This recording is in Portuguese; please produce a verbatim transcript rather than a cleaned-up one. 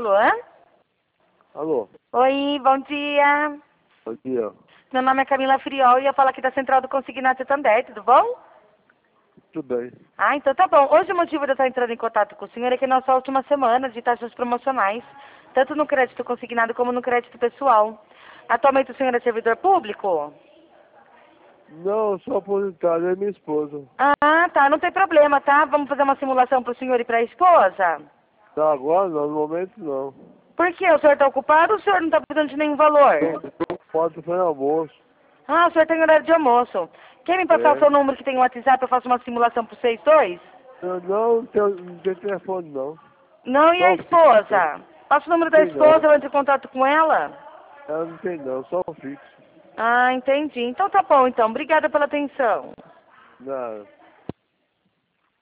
Alô? Alô? Oi, bom dia. Bom dia. Meu nome é Camila Friol e eu falo aqui da Central do Consignado Santander, tudo bom? Tudo bem. Ah, então tá bom. Hoje o motivo de eu estar entrando em contato com o senhor é que é nossa última semana de taxas promocionais, tanto no crédito consignado como no crédito pessoal. Atualmente o senhor é servidor público? Não, eu sou aposentado, é minha esposa. Ah, tá, não tem problema, tá? Vamos fazer uma simulação para o senhor e para a esposa? Tá, agora não, no momento não. Por quê? O senhor está ocupado ou o senhor não está precisando de nenhum valor? Pode foi no almoço. Ah, o senhor tem horário de almoço. Quer me passar o É. seu número que tem o WhatsApp, eu faço uma simulação para vocês dois? Eu não, tenho, não tem telefone não. Não, e Só a o fixo. esposa? Passa o número Não da tem não. esposa, eu entro em contato com ela? Ela não tem não, só o fixo. Ah, entendi. Então tá bom, então. Obrigada pela atenção. Nada.